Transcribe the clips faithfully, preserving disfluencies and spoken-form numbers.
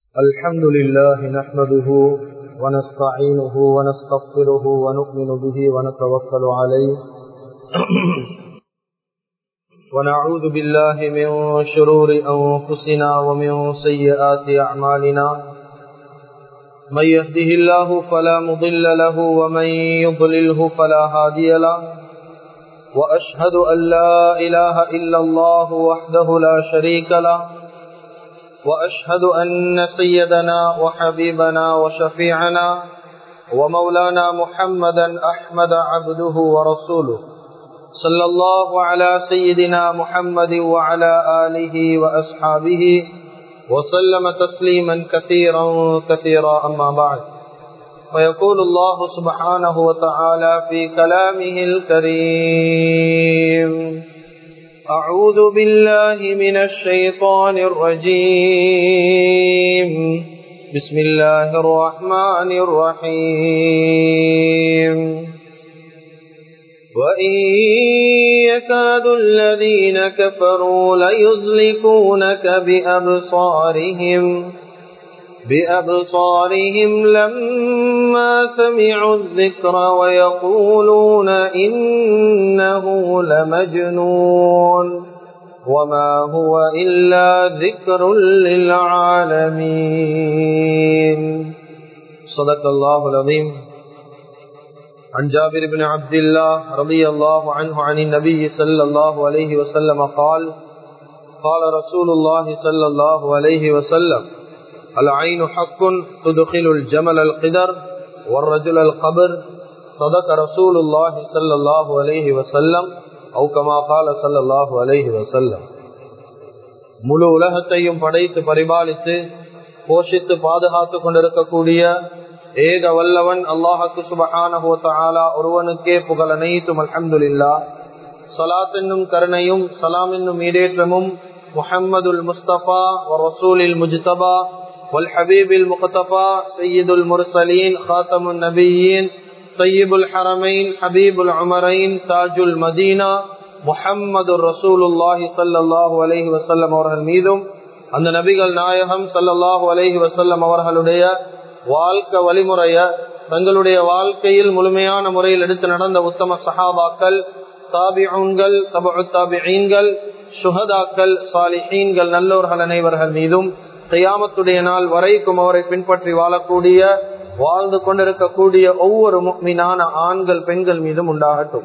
الحمد لله نحمده ونستعينه ونستغفره ونؤمن به ونتوكل عليه ونعوذ بالله من شرور أنفسنا ومن سيئات أعمالنا من يهده الله فلا مضل له ومن يضلله فلا هادي له وأشهد أن لا إله إلا الله وحده لا شريك له وأشهد أن سيدنا وحبيبنا وشفيعنا ومولانا محمدا أحمد عبده ورسوله صلى الله على سيدنا محمد وعلى آله وأصحابه وسلم تسليما كثيرا كثيرا أما بعد فيقول الله سبحانه وتعالى في كلامه الكريم أعوذ بالله من الشيطان الرجيم بسم الله الرحمن الرحيم وإن يكاد الذين كفروا ليزلقونك بأبصارهم بأبصارهم لما سمعوا الذكر ويقولون إنه لمجنون وما هو إلا ذكر للعالمين صدق الله العظيم. عن جابر بن عبد الله رضي الله عنه عن النبي صلى الله عليه وسلم قال قال رسول الله صلى الله عليه وسلم العين حق تدخل الجمل القدر والرجل القبر صدق رسول الله صلى الله عليه وسلم أو كما قال صلى الله عليه وسلم. முழு உலகத்தையும் படைத்து பரிபாலித்து போஷித்து பாதுகாத்து கொண்டிருக்கக்கூடிய ஏக வல்லவன் அல்லாஹ்வுக்கு சுப்ஹானஹு வ தஆலா ஒருவனுக்கே புகழ் அனைத்தும். அல்ஹம்துலில்லாஹ். ஸலாத் என்னும் கருணையும் சலாம் என்னும் ஈடேற்றமும் முஹம்மதுல் முஸ்தபா வ ரசூலில் முஜ்தபா والحبيب المقتفى سيد المرسلين خاتم النبيين طيب الحرمين حبيب العمرين تاج المدينة محمد رسول الله صلى الله عليه وسلم அவர்கள் மீதும் அந்த நபிகள் நாயகம் ஸல்லல்லாஹு அலைஹி வஸல்லம் அவர்களுடைய வாழ்க்கை வழிமுறைய தங்களுடைய வாழ்க்கையில் முழுமையான முறையில் எடுத்து நடந்த உத்தம சஹாபாக்கள், தாபிஊன்கள், தபஉ தாபிஈன்கள், ஷுஹதாக்கள், சாலிஹீன்கள், நல்லோர்கள் அனைவர்கள் மீதும் கியாமத்துடைய நாள் வரைக்கும் அவரை பின்பற்றி வாழக்கூடிய வாழ்ந்து கொண்டிருக்கக்கூடிய ஒவ்வொரு முஃமினான ஆண்கள் பெண்கள் மீதும் உண்டாகட்டும்.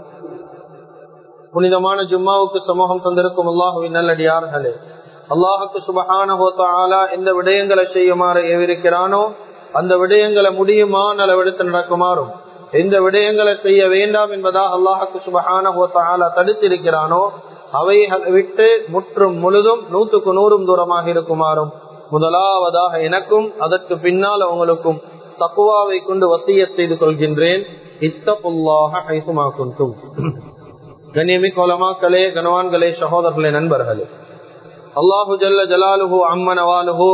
புனிதமான ஜும்மாவுக்கு சமூகம் தந்திருக்கும் அல்லாஹுவின் நல்லடியார்களே, அல்லாஹுக்கு சுப்ஹானஹு வ தஆலா எந்த விடயங்களை செய்யுமாறு ஏவிருக்கிறானோ அந்த விடயங்களை முடியுமான அளவெடுத்து நடக்குமாறும், எந்த விடயங்களை செய்ய வேண்டாம் என்பதாக அல்லாஹுக்கு சுப்ஹானஹு வ தஆலா தடுத்திருக்கிறானோ அவைகளை விட்டு முற்றும் முழுதும் நூற்றுக்கு நூறும் தூரமாக இருக்குமாறும் முதலாவதாக எனக்கும் அதற்கு பின்னால் அவங்களுக்கும் தக்வாவை கொண்டு வசியத் செய்து கொள்கின்றேன். இத்தகுல்லாஹ ஹைசுமா குன்தும். கண்ணியமிக்க உலமாக்களே, கனவான்களே, சகோதரர்களே, நண்பர்களே, அல்லாஹு ஜல்ல ஜலாலுஹு அம்ம நவாலுஹு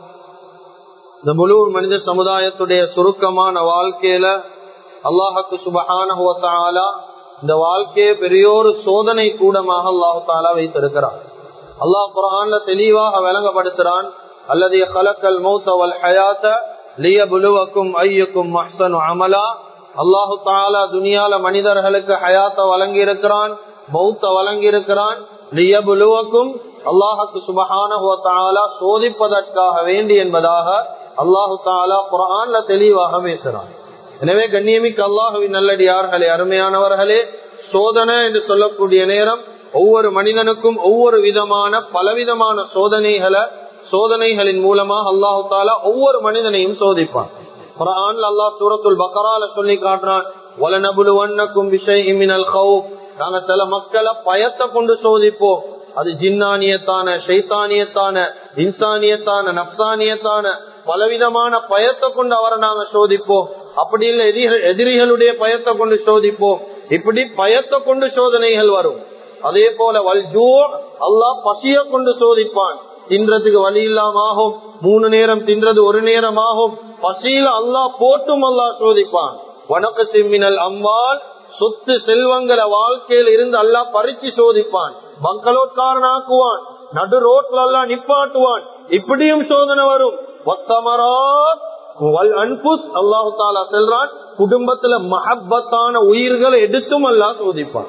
இந்த முழு மனித சமுதாயத்துடைய சுருக்கமான வாழ்க்கையில அல்லாஹுக்கு சுப்ஹானஹு வ தஆலா இந்த வாழ்க்கையை பெரியோரு சோதனை கூடமாக அல்லாஹு தஆலா வைத்திருக்கிறார். அல்லாஹ் குர்ஆன்ல தெளிவாக விளங்கப்படுத்துறான். அல்லதி خلقல் மௌத வல் ஹயாத லியப்லுவக்கும் அய்யுக்கும் அஹ்ஸனு அமலா. அல்லாஹு தஆலா துனியால மனிதர்களுக்கு ஹயாத்த வழங்கி இருக்கிறான், மௌத்த வழங்கி இருக்கிறான். லியப்லுவக்கும் அல்லாஹ்வுக்கு சுப்ஹானஹு வ தஆலா சோதிப்பதற்காக வேண்டி என்பதாக அல்லாஹு தஆலா குர்ஆன்ல தெளிவாக பேசுறான். எனவே கண்ணியமிக்க அல்லாஹ்வின் நல்லடியார்களே, அருமையானவர்களே, சோதனை என்று சொல்லக்கூடிய நேரம் ஒவ்வொரு மனிதனுக்கும் ஒவ்வொரு விதமான பலவிதமான சோதனைகளை சோதனைகளின் மூலமாக அல்லாஹு தஆலா ஒவ்வொரு மனிதனையும் சோதிப்பான். குர்ஆன்ல அல்லாஹ் சூரத்துல் பக்ரால சொல்லி காட்டுறான், வலனபுலுவன்னக்கும் பிஷைஇன் மினல் கௌஃப். நாங்க சில மக்களை பயத்தை கொண்டு சோதிப்போம். அது ஜின்னானியத்தான, ஷைத்தானியத்தான, இன்சானியத்தான, நப்சானியத்தான பலவிதமான பயத்தை கொண்டு அவரை நாங்க சோதிப்போம். அப்படி இல்லை எதிரிகளுடைய பயத்தை கொண்டு சோதிப்போம். இப்படி பயத்தை கொண்டு சோதனைகள் வரும். அதே போல வல்ஜூ அல்லாஹ் பசிய கொண்டு சோதிப்பான். தின்றதுக்கு வழி இல்லாம ஆகும், மூணு நேரம் தின்றது ஒரு நேரம் ஆகும். பசியில அல்லாஹ் போட்டும் அல்லாஹ் சோதிப்பான். வணக்க சிம்மினல் அம்மாள் சொத்து செல்வங்களை வாழ்க்கையில் இருந்து அல்லாஹ் பறிச்சு சோதிப்பான். பங்களோட்காரன் ஆக்குவான், நடு ரோட்ல எல்லாம் நிப்பாட்டுவான். இப்படியும் சோதனை வரும். அல்லாஹு தாலா சொல்றான், குடும்பத்துல மஹப்பத்தான உயிர்களை எடுத்தும் அல்லாஹ் சோதிப்பான்.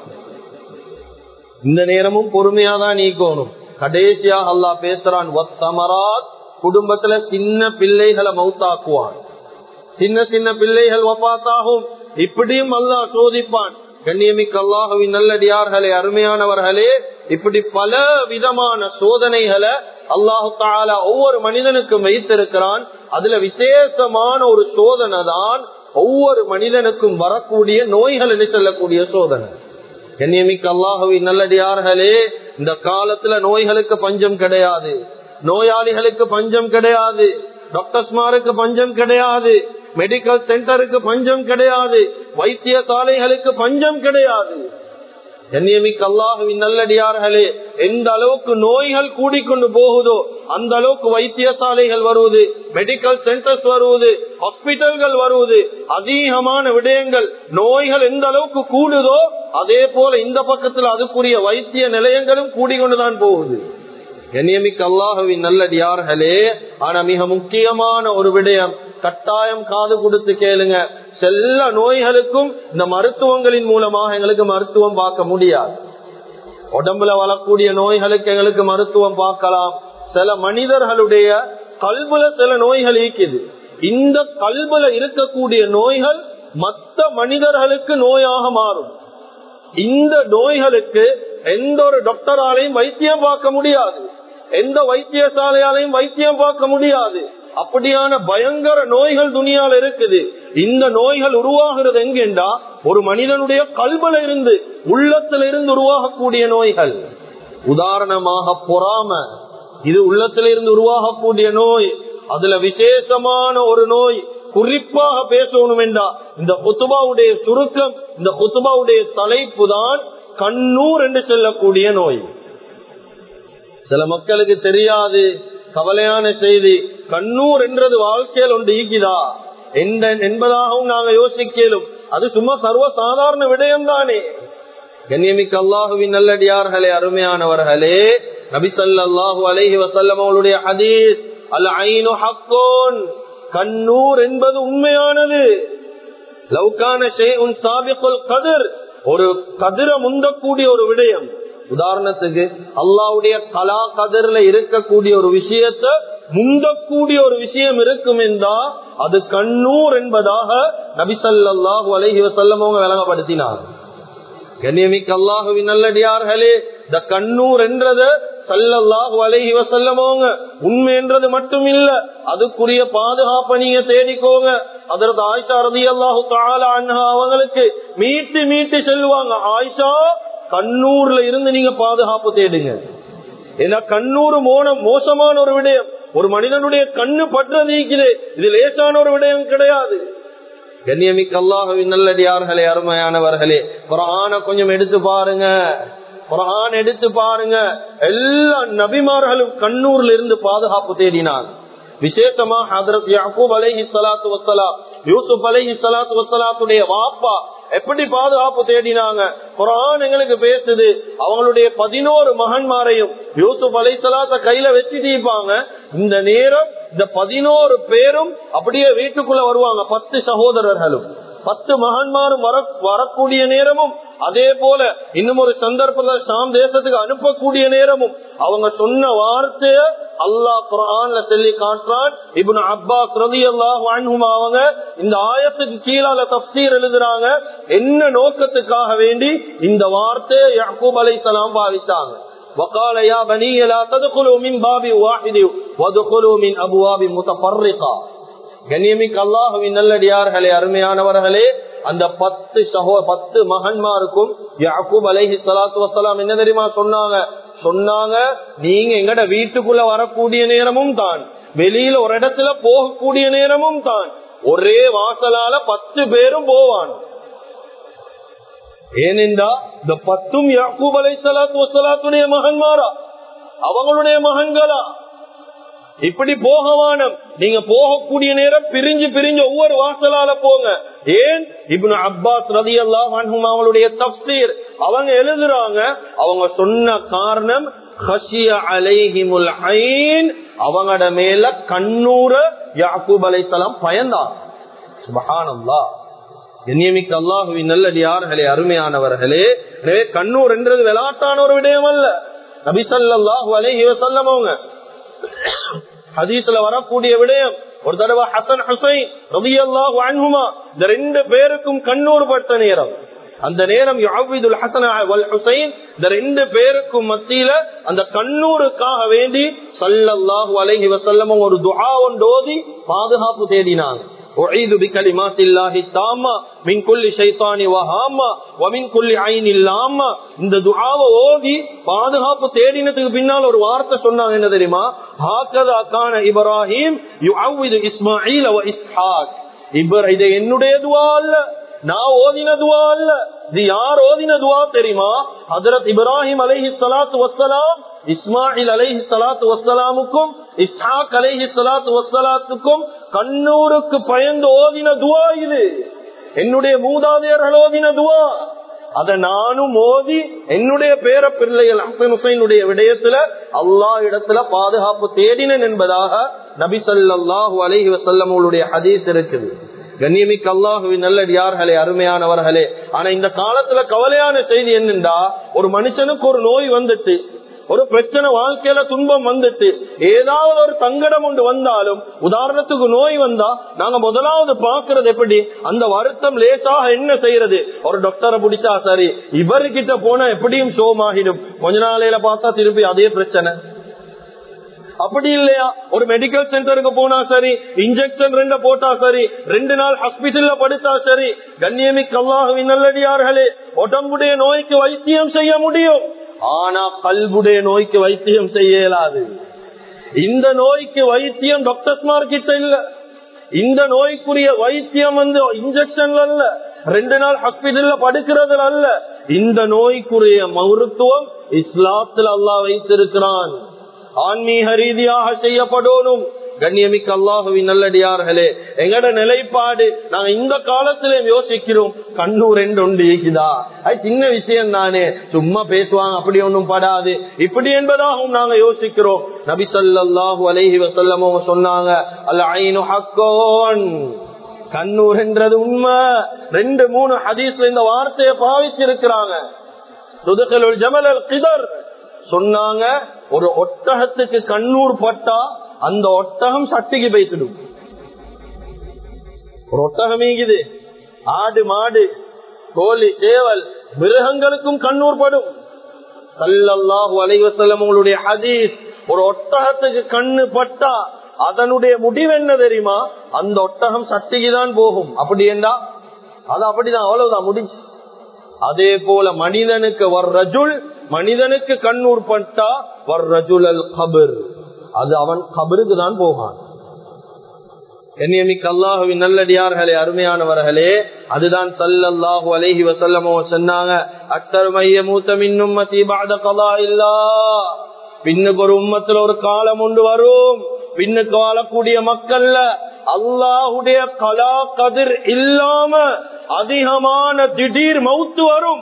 இந்த நேரமும் பொறுமையாதான் நீக்கணும். கடைசியா அல்லாஹ் பேசுறான், குடும்பத்துல சின்ன பிள்ளைகளை மௌத்தாக்குவான், சின்ன சின்ன பிள்ளைகள் வஃபாத்தாகும். இப்படியும் அல்லாஹ் சோதிப்பான். கண்ணியமிக்க அல்லாஹுவின் நல்லடியார்களே, அருமையானவர்களே, இப்படி பல விதமான சோதனைகளை அல்லாஹு தஆலா ஒவ்வொரு மனிதனுக்கும் வைத்திருக்கிறான். அதுல விசேஷமான ஒரு சோதனை தான் ஒவ்வொரு மனிதனுக்கும் வரக்கூடிய நோய்கள் என்று சொல்லக்கூடிய சோதனை. கண்ணியமிக்க அல்லாஹுவின் நல்லடியார்களே, இந்த காலத்துல நோய்களுக்கு பஞ்சம் கிடையாது, நோயாளிகளுக்கு பஞ்சம் கிடையாது, டாக்டர்ஸ்மாருக்கு பஞ்சம் கிடையாது, மெடிக்கல் சென்டருக்கு பஞ்சம் கிடையாது, வைத்தியசாலைகளுக்கு பஞ்சம் கிடையாது. கண்ணியமிக்க அல்லாஹுவின் நல்லடியார்களே, எந்த அளவுக்கு நோய்கள் கூடிக்கொண்டு போகுதோ அந்த அளவுக்கு வைத்தியசாலைகள் வருவது, மெடிக்கல் சென்டர்ஸ் வருவது, ஹாஸ்பிட்டல்கள் வருவது, அதிகமான விடயங்கள். நோய்கள் எந்த அளவுக்கு கூடுதோ அதே போல இந்த பக்கத்தில் அதுக்குரிய வைத்திய நிலையங்களும் கூடிக்கொண்டுதான் போகுது. கண்ணியமிக்க அல்லாஹுவின் நல்லடியார்களே, ஆனா மிக முக்கியமான ஒரு விடயம், கட்டாயம் காது கொடுத்து கேளுங்க. செல்ல நோய்களுக்கும் இந்த மருத்துவங்களின் மூலமாக எங்களுக்கு மருத்துவம் பார்க்க முடியாது. உடம்புல வரக்கூடிய நோய்களுக்கு எங்களுக்கு மருத்துவம் பார்க்கலாம். சில மனிதர்களுடைய கல்புல சில நோய்கள் இருக்குது. இந்த கல்புல இருக்கக்கூடிய நோய்கள் மற்ற மனிதர்களுக்கு நோயாக மாறும். இந்த நோய்களுக்கு எந்த ஒரு டாக்டராலையும் வைத்தியம் பார்க்க முடியாது, எந்த வைத்தியசாலையாலையும் வைத்தியம் பார்க்க முடியாது. அப்படியான பயங்கர நோய்கள் துனியால இருக்குது. இந்த நோய்கள் உருவாகிறது எங்கேண்டா ஒரு மனிதனுடைய கல்புல இருந்து, உள்ளத்துல இருந்து உருவாகக்கூடிய நோய்கள். உதாரணமாக பொறாம, இது உள்ளத்துல இருந்து உருவாகக்கூடிய நோய். அதுல விசேஷமான ஒரு நோய் குறிப்பாக பேசணும் என்றா இந்த குத்துபாவுடைய சுருக்கம், இந்த குத்துபாவுடைய தலைப்பு தான் கண்ணூர் என்று சொல்லக்கூடிய நோய். சில மக்களுக்கு தெரியாது, கவலையான செய்தி. கண்ணூர் என்றது வாழ்க்கையில் ஒன்று ஈக்குதா என்பதாகவும் நாங்க யோசிக்கலும். அது சும்மா சர்வ சாதாரண விடயம் தானே. கண்ணியமிக்க அல்லாஹுவின் நல்லடியார்களே, அருமையானவர்களே, நபி ஸல்லல்லாஹு அலைஹி வஸல்லம் அவருடைய ஹதீஸ், அல் ஐனு ஹக்குன், கண்ணூர் என்பது உண்மையானது. லவ்கான ஷைஉன் சாபிகுல் கத்ர், ஒரு கதிர முந்தக்கூடிய ஒரு விடயம். உதாரணத்துக்கு அல்லாஹ்வுடைய கலா கதிர்ல இருக்கக்கூடிய ஒரு விஷயத்தை முந்தக்கூடிய ஒரு விஷயம் இருக்கும் என்றா அது கண்ணூர் என்பதாக நபி ஸல்லல்லாஹு அலைஹி வஸல்லம் அவங்க விளங்கப்படுத்தினார். கண்ணியமிக்க அல்லாஹுவின் நல்லடியார்களே, இந்த கண்ணூர் என்றது ஸல்லல்லாஹு அலைஹி வஸல்லம் அவங்க உண்மை என்றது மட்டும் இல்ல, அதுக்குரிய பாதுகாப்பை நீங்க தேடிக்கோங்க. ஹஜ்ரத் ஆயிஷா ரலியல்லாஹு தஆலா அன்ஹா அவங்களுக்கு மீட்டு மீட்டு சொல்லுவாங்க, ஆயிஷா கண்ணூர்ல இருந்து நீங்க பாதுகாப்பு தேடுங்க. ஏன்னா கண்ணூர் மோனம் மோசமான ஒரு விடயம். ஒரு மனிதனுடைய கண்ணு பற்றது நீக்குது, இது லேசான ஒரு விடயம் கிடையாது. கண்ணியமிக்க அல்லாஹ்வின் நல்லடியார்களே, அருமையானவர்களே, குர்ஆனை கொஞ்சம் எடுத்து பாருங்க, குர்ஆன் எடுத்து பாருங்க. எல்லா நபிமார்களும் கண்ணூர்ல இருந்து பாதுகாப்பு தேடினாங்க. விசேஷமா ஹஜ்ரத் யாக்கூப் அலைஹி ஸலாத்து வஸ்ஸலாம், யூசுப் அலைஹி ஸலாத்து வஸ்ஸலாத்துடைய வாப்பா எப்படி பாதுகாப்பு தேடினாங்க. குர்ஆன் எங்களுக்கு பேசுது, அவங்களுடைய பதினோரு மகன்மாரையும் யூசுப் அலைஹிஸ்ஸலாத்த கையில வச்சுட்டு இருப்பாங்க. இந்த நேரம் இந்த பதினோரு பேரும் அப்படியே வீட்டுக்குள்ள வருவாங்க. பத்து சகோதரர்களும் பத்து மகன்மாரும் வர வரக்கூடிய நேரமும், அதே போல இன்னும் ஒரு சந்தர்ப்பத்தில் ஷாம் தேசத்துக்கு அனுப்பக்கூடிய நேரமும் அவங்க சொன்ன வார்த்தைய அல்லாஹ் குர்ஆன்ல சொல்லி காட்டுறான். இப்னு அப்பாஸ் ரலியல்லாஹு அன்ஹுமா அவங்க இந்த ஆயத்துக்கு கீழால தஃப்சீர் எழுதுறாங்க, என்ன நோக்கத்துக்காக வேண்டி இந்த வார்த்தையை யாக்கூப் அலைஹிஸ்ஸலாம் பாவித்தாங்க. وقال يا بني لا تدخلوا من باب واحد وادخلوا من ابواب متفرقه. கண்ணியமிக்க அல்லாஹ்வின் நல்லடியார்களே, அருமையானவர்களே, அந்த பத்து சகோ பத்து மகன்மாருக்கும் யாக்கூப் அலைஹி ஸலாத்து வஸ்ஸலாம் என்ன தெரியுமா சொன்னாங்க? சொன்னாங்க, நீங்க எங்கட வீட்டுக்குள்ள வரக்கூடிய நேரமும் தான், வெளியில ஒரு இடத்துல போகக்கூடிய நேரமும் தான், ஒரே வாசலால பத்து பேரும் போவான். ஏனென்றா இந்த பத்தும் யாக்கூப் அலைஹிஸ்ஸலாத்து வஸ்ஸலாத்துடைய மகன்மாரா, அவங்களுடைய மகன்களா? இப்படி போகவானம், நீங்க போகக்கூடிய நேரம் பிரிஞ்சு பிரிஞ்சு ஒவ்வொரு வாசலால போங்க. ஏன்? இப்னு அப்பாஸ் ரலியல்லாஹு அன்ஹுமா அவங்களுடைய தஃப்சீர் அவங்க எழுதுறாங்க, அவங்க சொன்ன காரணம் خشي عليهم العين அவங்கட மேல கண்ணூர யாக்கூப் அலைஹிஸ்ஸலாம் பயந்தார். சுப்ஹானல்லாஹ். கண்ணியமிக்க அல்லாஹ்வின் நல்லடியார்களே, அருமையானவர்களே, எனவே கண்ணூர் என்றது விளையாட்டான ஒரு விடயம் அல்ல. நபி ஸல்லல்லாஹு அலைஹி வஸல்லம் அவங்க ஹதீஸ்ல வரக்கூடிய விடயம், ஒரு தடவை ஹசன் ஹுசைன் ரலியல்லாஹு அன்ஹுமா இந்த ரெண்டு பேருக்கும் கண்ணூர் பட்ட நேரம், அந்த நேரம் யுஅவ்விதுல் ஹஸன் வல் ஹுசைன் இந்த ரெண்டு பேருக்கும் மத்தியில அந்த கண்ணூருக்காக வேண்டி ஸல்லல்லாஹு அலைஹி வஸல்லம் ஒரு துஆ ஒன்று ஓதி பாதுகாப்பு தேடினாங்க. உஈது பிகலிமாத்தில்லாஹி தாம்மா மின் குல்லி ஷைத்தானி வஹாமா வ மின் குல்லி ஐனில் லாமா. இந்த துஆவை ஓதி பாதுகாப்பு தேடினதுக்கு பின்னால் ஒரு வார்த்தை சொன்னாங்க, என்ன தெரியுமா? ஹாகதா கான இப்ராஹிம் யுஅவ்விது இஸ்மாஈல வ இஸ்ஹாக். இப்ராஹிம் இது என்னுடைய துஆ அல்ல, நான் ஓதின துஆ அல்ல, இது யார் ஓதின துஆ தெரியுமா? ஹஜ்ரத் இப்ராஹிம் அலைஹிஸ்ஸலாத்து வஸ்ஸலாம் இஸ்மாயில் அலைஹி ஸலாத்து வஸ்ஸலாமுக்கும் இஸ்ஹாக் அலைஹி ஸலாத்து வஸ்ஸலாத்துக்கும் கண்ணூருக்கு பயந்து ஓதின துஆ இது. என்னுடைய மூதாதையர்கள் ஓதின துஆ. அத நானும் ஓதி என்னுடைய பேர பிள்ளைகள் ஹசன் ஹுசைனுடைய விடயத்துல அல்லாஹ் இடத்துல பாதுகாப்பு தேடினேன் என்பதாக நபி ஸல்லல்லாஹு அலைஹி வஸல்லம் அவருடைய ஹதீஸ் இருக்குது. கண்ணியமிக்க அல்லாஹுவின் நல்லடியார்களே, அருமையானவர்களே, ஆனா இந்த காலத்துல கவலையான செய்தி என்னண்டா, ஒரு மனுஷனுக்கு ஒரு நோய் வந்துட்டு, ஒரு பிரச்சனை, வாழ்க்கையில துன்பம் வந்துட்டு, ஏதாவது ஒரு சங்கடம் ஒன்று வந்தாலும், உதாரணத்துக்கு நோய் வந்தா நாங்க முதலாவது பாக்குறது எப்படி, அந்த வருத்தம் லேசாக என்ன செய்யறது, ஒரு டாக்டரை பிடிச்சா சரி, இவர்கிட்ட போனா எப்படியும் சோமாகிடும், கொஞ்ச நாளையில பார்த்தா திருப்பி அதே பிரச்சனை. அப்படி இல்லையா, ஒரு மெடிக்கல் சென்டருக்கு போனா சரி, இன்ஜெக்ஷன் ரெண்டு போட்டா சரி, ரெண்டு நாள் ஹாஸ்பிட்டல்ல படுத்தா சரி. கண்ணியமிக்க அல்லாஹ்வின் நல்லடியார்களே, உடம்புடைய நோய்க்கு வைத்தியம் செய்ய முடியும், ஆனா கல்புடைய நோய்க்கு வைத்தியம் செய்ய இயலாது. இந்த நோய்க்கு வைத்தியம் டாக்டர்ஸ்மார் கிட்ட இல்ல. இந்த நோய்க்குரிய வைத்தியம் வந்து இன்ஜெக்ஷன்ல அல்ல, ரெண்டு நாள் ஹாஸ்பிட்டல்ல படுக்கிறதுல அல்ல. இந்த நோய்க்குரிய மருத்துவம் இஸ்லாத்தில் அல்லாஹ் வைத்திருக்கிறான், ஆன்மீக ரீதியாக செய்யப்படணும். கண்ணியமிக்க அல்லாஹுவின் நல்லடியார்களே, எங்கட நிலைப்பாடு நாங்க இந்த காலத்திலே யோசிக்கிறோம், கண்ணூர் என்று ஒன்று இருக்குதா, அது சின்ன விஷயம் தானே, சும்மா பேசுவாங்க, அப்படி ஒன்றும் படாது, இப்படி என்பதாகவும் நாங்க யோசிக்கிறோம். நபி ஸல்லல்லாஹு அலைஹி வஸல்லம் சொன்னாங்க, அல் ஐனு ஹக்கோன், கண்ணூர் என்றது உண்மை. ரெண்டு மூணு ஹதீஸ்ல இந்த வார்த்தையை பாவிச்சிருக்கிறாங்க. துதுகலுல் ஜமல் அல் கிதர் சொன்னாங்க, ஒரு ஒட்டகத்துக்கு கண்ணூர் பட்டா அந்த ஒட்டகம் சட்டிக்கு பேசிடும். ஒரு ஒட்டகம் ஈகுது, ஆடு மாடு கோழி சேவல் மிருகங்களுக்கும் கண்ணூர் படும். ஸல்லல்லாஹு அலைஹி வஸல்லம் உங்களுடைய ஹதீஸ், ஒரு ஒட்டகத்துக்கு கண்ணு பட்டா அதனுடைய முடிவு என்ன தெரியுமா, அந்த ஒட்டகம் சட்டிக்கு தான் போகும். அப்படி என்றா அது அப்படிதான், அவ்வளவுதான், முடிஞ்சு. அதே போல மனிதனுக்கு வர்ரஜுல், மனிதனுக்கு கண்ணூர் பட்டா வர்ரஜுல் அல் கபர், அது அவன் கபருக்கு தான் போகான். கண்ணியமிக்க அல்லாஹுவின் நல்லடியார்களே, அருமையானவர்களே, அதுதான் ஸல்லல்லாஹு அலைஹி வஸல்லம் சொன்னாங்க, அக்தர் மையமூத மின் உம்மதி பஅத கலாஇல்லாஹ். பின்னுக்கு ஒரு உம்மத்துல ஒரு காலம் உண்டு வரும், பின்னுக்கு வாழக்கூடிய மக்கள்ல அல்லாஹுடைய கலா கதிர் இல்லாம அதிகமான திடீர் மௌத்து வரும்.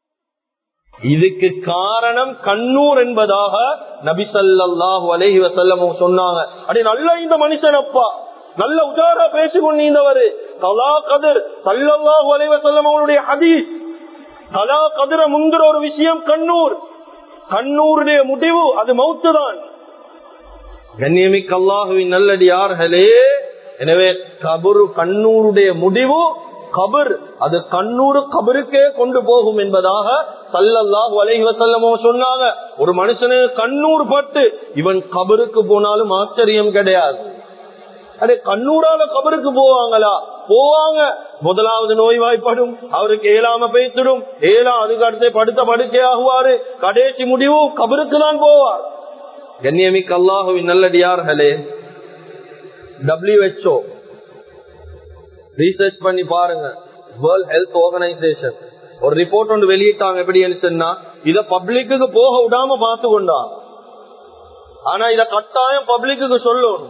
இதுக்கு காரணம் கண்ணூர் என்பதாக நபி ஸல்லல்லாஹு அலைஹி வஸல்லம் சொன்னாங்க. அடி நல்ல இந்த மனுஷனப்பா, நல்ல உதார பேசிக்கொண்டவர், கலா கதிர் ஸல்லல்லாஹு அலைஹி வஸல்லம் அவருடைய ஹதீஸ், கலா கதிர முந்திர ஒரு விஷயம் கண்ணூர், கண்ணூருடைய முடிவு அது மௌத்து தான். கண்ணியமிக்க அல்லாஹுவின் நல்லடியார்களே, எனவே கபரு கண்ணூருடைய முடிவு கபர், அது கண்ணூரு கபருக்கே கொண்டு போகும் என்பதாக ஸல்லல்லாஹு அலைஹி வஸல்லம் சொன்னாங்க. ஒரு மனுஷனுக்கு கண்ணூர் பட்டு இவன் கபருக்கு போனாலும் ஆச்சரியம் கிடையாது. அதே கண்ணூரால கபருக்கு போவாங்களா? போவாங்க. முதலாவது நோய்வாய்ப்படும், அவருக்கு ஏழாம பேசிடும், ஏழா அதுக்கு அடுத்து படுத்த படுக்கை ஆகுவாரு, கடைசி முடிவு கபருக்கு தான் போவார். கண்ணியமிக்க அல்லாஹுவின் நல்லடியார்களே, டபிள்யூஹெச்ஓ ரீசர்ச் பண்ணி பாருங்க, வேர்ல்ட் ஹெல்த் ஆர்கனைசேஷன் ஒரு ரிப்போர்ட் ஒன்று வெளியிட்டாங்க. எப்படி சொன்னா, இத பப்ளிக்கு போக விடாம பார்த்து கொண்டா, ஆனா இத கட்டாயம் பப்ளிக்கு சொல்லணும்.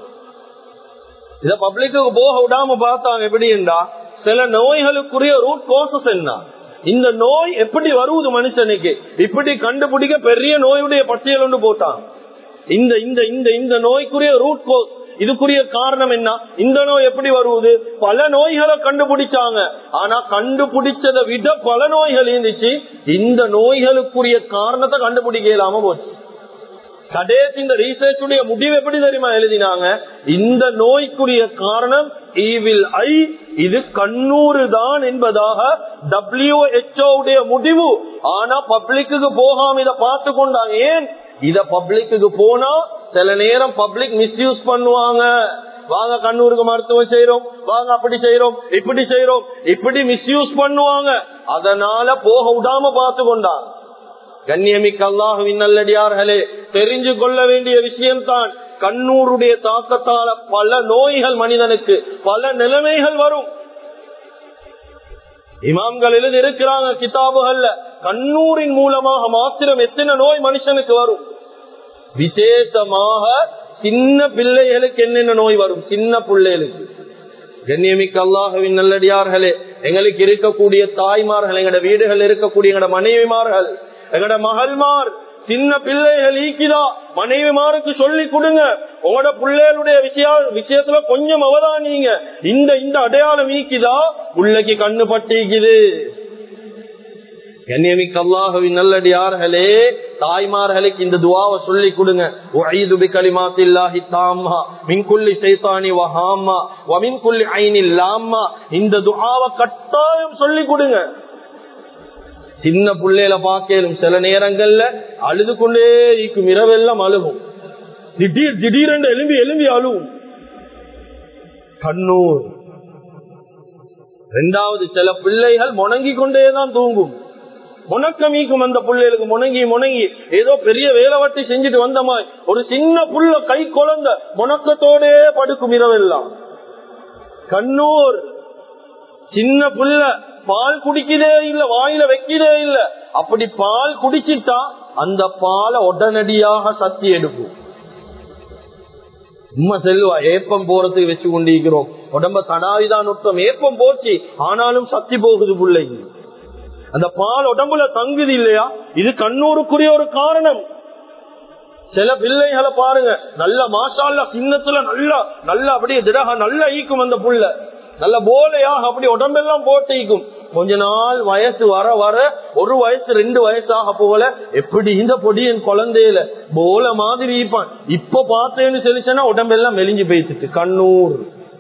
இத பப்ளிக்கு போக விடாம பார்த்தாங்க. எப்படி என்றா, சில நோய்களுக்குரிய ரூட் கோசஸ் என்ன, இந்த நோய் எப்படி வருவது மனுஷனுக்கு இப்படி கண்டுபிடிக்க பெரிய நோயுடைய பட்டியல் ஒன்று போட்டான். இந்த இந்த இந்த இந்த நோய்க்குரிய ரூட் கோஸ், இதுக்குரிய காரணம் என்ன, இந்த நோய் எப்படி வருவது, பல நோய்களை கண்டுபிடிச்சாங்க. ஆனா கண்டுபிடிச்சதை விட பல நோய்கள் இருந்துச்சு. இந்த நோய்களுக்குரிய காரணத்தை கண்டுபிடிக்க இல்லாம போச்சு. கடைசி இந்த ரீசர்ச் உடைய முடிவு எப்படி தெரியுமா எழுதினாங்க, இந்த நோய்க்குரிய காரணம் ஈவில் ஐ, இது கண்ணூறு தான் என்பதாக டபிள்யூ எச் ஓ உடைய முடிவு. ஆனா பப்ளிக்கு போகாம இதை பார்த்து கொண்டாங்க. ஏன் இத பப்ளிக்கு போனா சில நேரம் பப்ளிக் மிஸ்யூஸ் பண்ணுவாங்க. வாங்க கண்ணூருக்கு மருத்துவம் செய்யறோம், வாங்க அப்படி செய்யறோம், இப்படி செய்யறோம், இப்படி மிஸ்யூஸ் பண்ணுவாங்க. அதனால போக விடாம பார்த்து கொண்டாங்க. கண்ணியமிக்க அல்லாஹுவின் நல்லடியார்களே, தெரிஞ்சு கொள்ள வேண்டிய விஷயம்தான், கண்ணூருடைய தாக்கத்தால பல நோய்கள் மனிதனுக்கு பல நிலைமைகள் வரும். இமாம்கள் எழுதி இருக்கிறாங்க கிதாபுகள்ல, கண்ணூரின் மூலமாக மாத்திரம் எத்தனை நோய் மனுஷனுக்கு வரும். விசேஷமாக சின்ன பிள்ளைகளுக்கு என்னென்ன நோய் வரும், சின்ன பிள்ளைகளுக்கு. கண்ணியமிக்க அல்லாஹுவின் நல்லடியார்களே, எங்களுக்கு இருக்கக்கூடிய தாய்மார்கள், எங்கட வீடுகள் இருக்கக்கூடிய எங்கட மனைவிமார்கள், எங்கட மகள்மார், சின்ன பிள்ளைகள் ஈக்கிதா மனைவிமாருக்கு சொல்லி கொடுங்க. உங்களோட பிள்ளைகளுடைய விஷய விஷயத்துல கொஞ்சம் அவதானிங்க. இந்த இந்த அடையாளம் ஈக்கிதா பிள்ளைக்கு கண்ணு பட்டிக்குது. கண்ணியமிக்க அல்லாஹுவின் நல்லடியார்களே, தாய்மார்களுக்கு இந்த துஆவை சொல்லி கொடுங்க. உஈது பிகலிமாத்தில்லாஹி தாம்மா மின் குல்லி ஷைத்தானி வஹாம்மா வ மின் குல்லி ஐனில் லாம்மா. இந்த துஆவை கட்டாயம் சொல்லி கொடுங்க. சின்ன பிள்ளையில பாக்கலும் சில நேரங்கள்ல அழுது கொண்டே இருக்கும், இரவெல்லாம் அழுகும், திடீர் திடீரென்று எலும்பி எலும்பி அழுவும். கண்ணூர். இரண்டாவது, சில பிள்ளைகள் முணங்கி கொண்டேதான் தூங்கும். முணக்கமீக்கும் அந்த பிள்ளைகளுக்கு, முணங்கி முணங்கி ஏதோ பெரிய வேலைவட்டி செஞ்சுட்டு வந்தமாய் ஒரு சின்ன புள்ள கை குழந்தை முணக்கத்தோடே படுக்கும் இரவெல்லாம். கண்ணூர். சின்ன புள்ள பால் குடிக்கதே இல்ல, வாயில வைக்கதே இல்ல. அப்படி பால் குடிச்சிட்டா அந்த பாலை உடனடியாக சத்தி எடுக்கும். உண்மை செல்வா, ஏப்பம் போறதுக்கு வச்சு கொண்டிருக்கிறோம், உடம்ப தடாவிதான் நுட்டம், ஏப்பம் போச்சு ஆனாலும் சத்தி போகுது பிள்ளைங்க. அந்த பால் உடம்புல தங்குது இல்லையா, இது கண்ணூருக்குரிய ஒரு காரணம். சில பிள்ளைகளை பாருங்க, நல்ல மாஷால்லா சின்னத்துல நல்லா நல்லா அப்படியே திடகா நல்லா ஈக்கும், அந்த புள்ள நல்ல போலையாக அப்படி உடம்பெல்லாம் போட்டு ஈக்கும். கொஞ்ச நாள் வயசு வர வர ஒரு வயசு ரெண்டு வயசாக போல எப்படி இந்த பொடியன் குழந்தையில போல மாதிரி ஈப்பான். இப்ப பார்த்தேன்னு சொல்லிச்சேன்னா உடம்பெல்லாம் மெலிஞ்சு போயிட்டு. கண்ணூர்.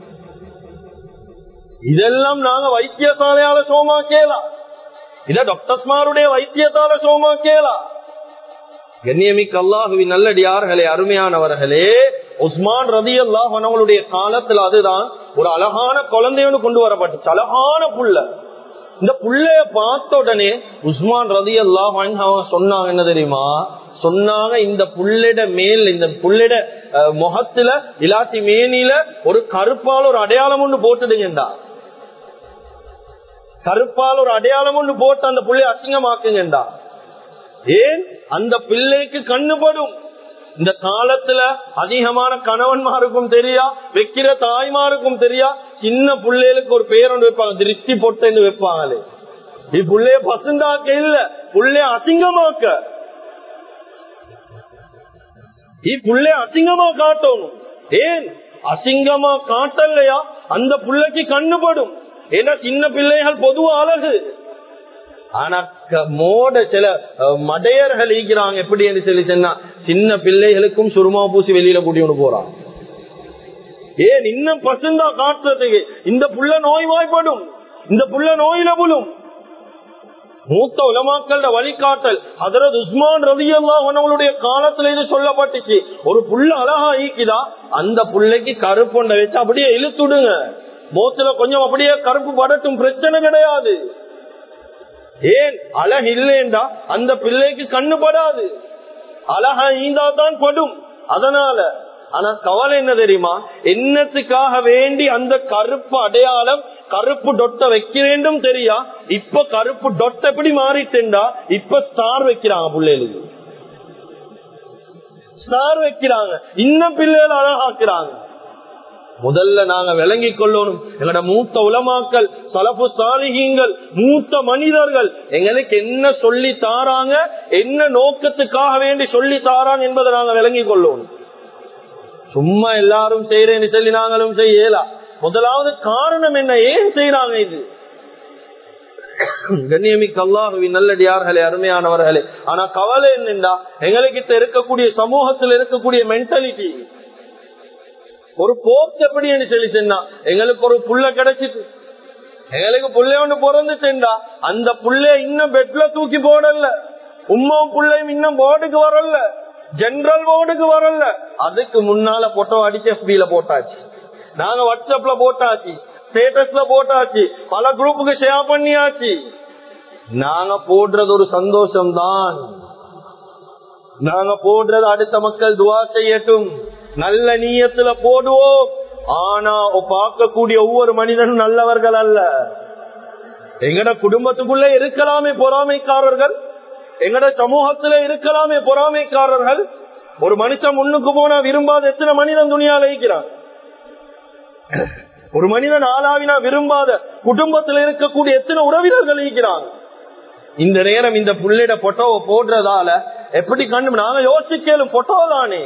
இதெல்லாம் நாங்க வைத்தியசாலையால சோமாக்கேலாம், இத டாக்டர்ஸ்மாருடைய வைத்தியத்தால சோமாக்கேலாம். கண்ணியமிக்க அல்லாஹுவின் நல்லடியார்களே, அருமையானவர்களே, உஸ்மான் ரலியல்லாஹு அன்ஹு அவங்களுடைய காலத்துல அதுதான் ஒரு அழகான குழந்தையோடு கொண்டு வரப்பட்டுச்சு, அழகான புள்ள. இந்த புள்ளைய பார்த்த உடனே உஸ்மான் ரலியல்லாஹு அன்ஹு சொன்னாங்க என்ன தெரியுமா, சொன்னாங்க இந்த புள்ளைட மேல், இந்த புள்ளைட முகத்துல இலாத்தி மேனில ஒரு கருப்பால் ஒரு அடையாளம் ஒன்று போட்டுடுங்கடா, கருப்பால் ஒரு அடையாளம் ஒன்று போட்டு அந்த புள்ளைய அசிங்கமாக்குங்கடா. ஏன், அந்த பிள்ளைக்கு கண்ணுபடும். இந்த காலத்துல அதிகமான கணவன்மாருக்கும் தெரியா, வைக்கிற தாய்மாருக்கும் தெரியா, சின்ன பிள்ளைகளுக்கு ஒரு பேர் ஒன்று வைப்பாங்க, திருஷ்டி பொட்டு வைப்பாங்களே. இப்புள்ளைய பசுந்தாக்க இல்ல, புள்ளைய அசிங்கமாக்க, இப்புள்ளைய அசிங்கமா காட்டணும். ஏன் அசிங்கமா காட்டலையா அந்த புள்ளைக்கு கண்ணுபடும். ஏன்னா சின்ன பிள்ளைகள் பொதுவா அழகு. ஆனா மோட சில மடையர்கள் ஈக்கிறாங்க, எப்படி என்று சொல்லி சொன்னா சின்ன பிள்ளைகளுக்கும் சுருமா பூசி வெளியில கூட்டி போறாங்க. ஏன் இன்னும் பசுந்தா காட்டுறதுக்கு. இந்த புள்ள நோய்வாய்ப்படும், இந்த புள்ள நோயில புழும். மூத்த உலமாக்களோட வழிகாட்டல் ஹஜ்ரத் உஸ்மான் ரலியல்லாஹு அன்ஹுடைய காலத்துல இது சொல்லப்பட்டுச்சு. ஒரு புள்ள அழகா ஈக்குதா, அந்த புள்ளைக்கு கருப்பொண்ட வச்சு அப்படியே இழுத்துடுங்க, மோத்துல கொஞ்சம் அப்படியே கருப்பு படட்டும், பிரச்சனை கிடையாது. ஏன், அழகு இல்லைண்டா அந்த பிள்ளைக்கு கண்ணு படாது, அழகா ஈந்தா தான் படும். அதனால ஆனா கவலை என்ன தெரியுமா, என்னத்துக்காக வேண்டி அந்த கருப்பு அடையாளம் கருப்பு டொட்டை வைக்க வேண்டும் தெரியா, இப்ப கருப்பு டொட்டை எப்படி மாறிட்டா, இப்ப ஸ்டார் வைக்கிறாங்க பிள்ளைகளுக்கு, ஸ்டார் வைக்கிறாங்க, இன்னும் பிள்ளைகள் அழகாக்குறாங்க. முதல்ல நாங்க விளங்கிக் கொள்ளணும். எங்களோட மூத்த உலமாக்கள், சலஃபு சாலிஹீன்கள், மூத்த மனிதர்கள் எங்களுக்கு என்ன சொல்லி தாராங்க, என்ன நோக்கத்துக்காக வேண்டி சொல்லி தாராங்க என்பதை நாங்க விளங்கிக் கொள்ளணும். சும்மா எல்லாரும் செய்யறேன்னு சொல்லி நாங்களும் செய்யலாம். முதலாவது காரணம் என்ன, ஏன் செய்யறாங்க இது? கண்ணியமிக்க அல்லாஹுவின் நல்லடியார்களே, அருமையானவர்களே, ஆனா கவலை என்னண்டா, எங்களுக்கு இருக்கக்கூடிய சமூகத்தில் இருக்கக்கூடிய மென்டாலிட்டி, ஒரு போக்கு எப்படின்னு சொல்லி சொன்னா, எங்களுக்கு ஒரு புள்ள கிடைச்சிட்டு, எங்களுக்கு புள்ளை ஒண்ணு பிறந்துட்டா, அந்த புள்ளைய இன்னும் பெட்ல தூக்கி போடல, உம்மாவும் புள்ளையும் இன்னும் போர்டுக்கு வரல, ஜெனரல் போர்டுக்கு வரல, அதுக்கு முன்னால போட்டோ அடிச்சு எஃபில போட்டாச்சு, நாங்க வாட்ஸ்அப்ல போட்டாச்சு, ஸ்டேட்டஸ்ல போட்டாச்சு, பல குரூப்புக்கு ஷேர் பண்ணியாச்சு. நாங்க போடுறது ஒரு சந்தோஷம் தான், நாங்க போடுறது அடுத்த மக்கள் துவா செய்யட்டும், நல்ல நீயத்துல போடுவோம். ஆனா பார்க்கக்கூடிய ஒவ்வொரு மனிதனும் நல்லவர்கள் அல்ல. எங்கட குடும்பத்துக்குள்ள இருக்கலாமே பொறாமைக்காரர்கள், எங்கட சமூகத்துல இருக்கலாமே பொறாமைக்காரர்கள். ஒரு மனுஷன் முன்னுக்கு போனா விரும்பாத எத்தனை மனிதன் துணியால இருக்கிறான். ஒரு மனிதன் ஆளாவினா விரும்பாத குடும்பத்தில் இருக்கக்கூடிய எத்தனை உறவினர்கள் இருக்கிறாங்க. இந்த நேரம் இந்த புள்ளைட போட்டோவை போடுறதால எப்படி கண்டு நாங்க யோசிக்கலும், போட்டோ தானே.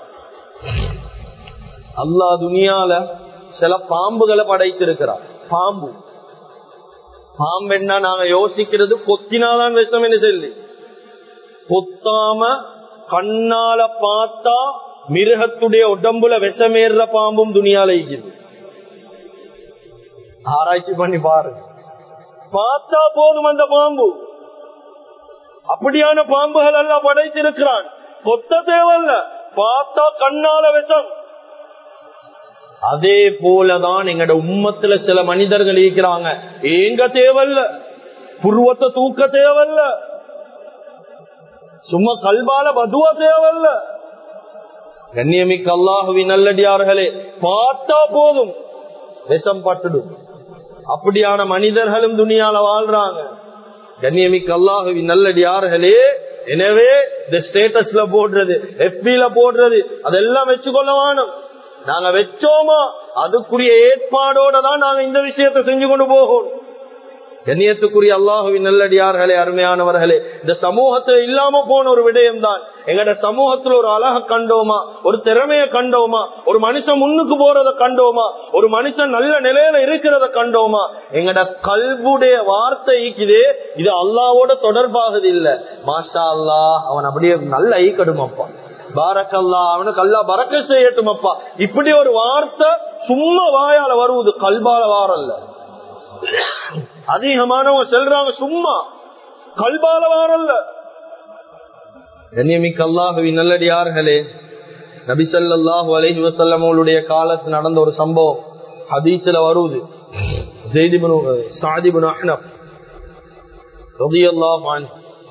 அல்லாஹ் துனியால சில பாம்புகளை படைத்திருக்கிறார். பாம்பு பாம்பு என்ன நாங்க யோசிக்கிறது, கொத்தினாதான் விஷம் என்று சொல்லி, கொத்தாம கண்ணால பார்த்தா மிருகத்துடைய உடம்புல விஷமேற பாம்பும் துனியால இருக்குது. ஆராய்ச்சி பண்ணி பாருங்க, பார்த்தா போதும் அந்த பாம்பு. அப்படியான பாம்புகள் எல்லாம் படைத்திருக்கிறான். கொத்த தேவல்ல, பார்த்தா கண்ணால விஷம். அதே போலதான் எங்கட உம்மத்துல சில மனிதர்கள் இருக்கிறாங்க. ஏங்க தேவல்ல, புருவத்தை தூக்க தேவல்ல, சும்மா கல்பால பதுவா தேவல்ல. கண்ணியமிக்க அல்லாஹுவின் நல்லடியார்களே, பார்த்தா போதும் விஷம் பட்டுடும். அப்படியான மனிதர்களும் துனியால வாழ்றாங்க. கண்ணியமிக்க அல்லாஹுவின் நல்லடியார்களே, எனவே இந்த ஸ்டேட்டஸ்ல போடுறது, எஃபில போடுறது, அதெல்லாம் வச்சுக்கொள்ள வேணும். நாங்க வச்சோமா அதுக்குரிய ஏற்பாடோட தான் நாங்க இந்த விஷயத்தை செஞ்சு கொண்டு போகணும். கண்ணியத்துக்குரிய அல்லாஹுவின் நல்லடியார்களே, அருமையானவர்களே, இந்த சமூகத்துல இல்லாம போன ஒரு விடயம் தான். எங்கட சமூகத்துல ஒரு அழக கண்டோமா, ஒரு திறமைய கண்டோமா, ஒரு மனுஷன் முன்னுக்கு போறத கண்டோமா, ஒரு மனுஷன் நல்ல நிலையில இருக்கிறத கண்டோமா, எங்கட கல்புடைய வார்த்தை ஈக்குதே, இது அல்லாவோட தொடர்பாகுது இல்ல. மாஷா அல்லாஹ், அவன் அப்படியே நல்ல ஈக்கடுமப்பா, பாரக்கல்லா, அவனுக்கு அல்லா பரக்க செய்யட்டும் அப்பா, இப்படி ஒரு வார்த்தை சும்மா வாயால வருவது, கல்பால வாரல்ல. அதிகமானவங்க செல்றாங்க சும்மா, கல்பால வாரல்ல. கண்ணியமிக்க அல்லாஹுவின் நல்லடியார்களே, நபி ஸல்லல்லாஹு அலைஹி வஸல்லம் அவர்களுடைய காலத்தில் நடந்த ஒரு சம்பவம் ஹதீஸ்ல வருது. ஸைத் இப்னு ஸஅத் இப்னு அஹ்னஃப் ரலியல்லாஹு அன்ஹு,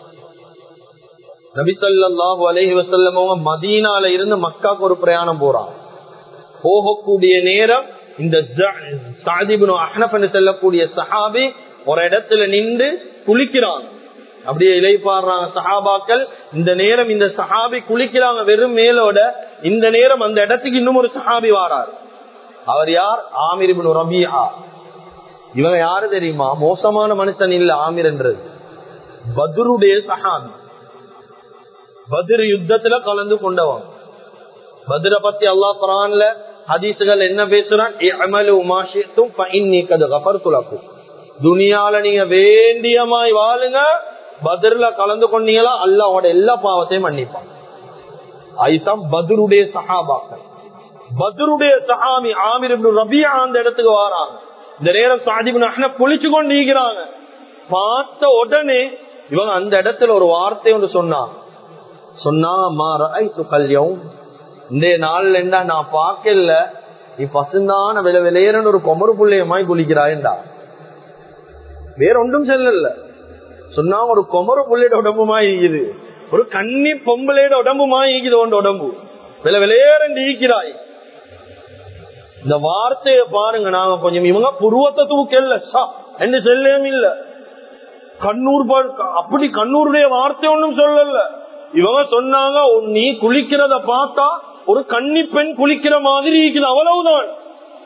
நபி ஸல்லல்லாஹு அலைஹி வஸல்லம் அவங்க மதீனால இருந்து மக்காவுக்கு ஒரு பிரயாணம் போறாங்க. போகக்கூடிய நேரம் இந்த ஸஅத் இப்னு அஹ்னஃப் என்று சொல்லக்கூடிய சஹாபி ஒரு இடத்துல நின்று குளிக்கிறாங்க. அப்படியே இலைப்பாடுறாங்க சஹாபாக்கள். இந்த நேரம் இந்த சஹாபி குளிக்கிறாங்க வெறும் மேலோட. இந்த நேரம் அந்த இடத்துக்கு இன்னும் ஒரு சஹாபி வாரார். அவர் யார்? ஆமிர் இப்னு ரபீஆ. இவங்க யாரு தெரியுமா? மோசமான மனுஷன் இல்ல ஆமிர் என்றது, பத்ருடைய சஹாபி. பத்ர் யுத்தத்துல கலந்து கொண்டவன். பத்ர பத்தி அல்லாஹ் குர்ஆன்ல ஹதீஸ்கள் என்ன பேசுறான்? இஅமலு மா ஷி'தும் ஃபஇன்னி கத் கஃபர்து லக்கும். துனியால நீங்க வேண்டியமாய் வாழுங்க, பத்ர்ல கலந்து கொண்டீங்களா அல்லாஹ் உங்களோட எல்லா பாவத்தையும் மன்னிப்பான். ஐதான் பத்ருடைய சஹாபாக்கள். பத்ருடைய சஹாபி ஆமிர் இப்னு ரபீஆ அந்த இடத்துக்கு வராங்க. இந்த நேரம் ஸஅத் இப்னு அஹ்னஃப் குளிச்சு கொண்டு இருக்கிறாங்க. பார்த்த உடனே இவங்க அந்த இடத்துல ஒரு வார்த்தை ஒன்று சொன்னாங்க. சொன்னா மா ரஅய்து கல்யௌம், இந்த நாள்ல என்ன நான் பார்க்கல, நீ பசுந்தான வில விலையேறன்னு ஒரு கொமரு புள்ளையமாய் குளிக்கிறாயண்டா. வேற ஒன்றும் செல்லல. சொன்னா ஒரு கொமரு புள்ளையோட உடம்புமாய் ஈக்குது, ஒரு கன்னி பொம்பளையோட உடம்புமாய் ஈக்குது. ஒன்று உடம்பு வில விலையேறண்டு ஈக்கிறாய். இந்த வார்த்தைய பாருங்க. நாங்க கொஞ்சம் இவங்க புருவத்தை தூக்கல என்று செல்லும் இல்ல, கண்ணூர் அப்படி கண்ணூருடைய வார்த்தை ஒன்றும் சொல்லல. இவங்க சொன்னாங்க நீ குளிக்கிறத பார்த்தா ஒரு கன்னி பெண் குளிக்கிற மாதிரி இருக்குது, அவ்வளவுதான்.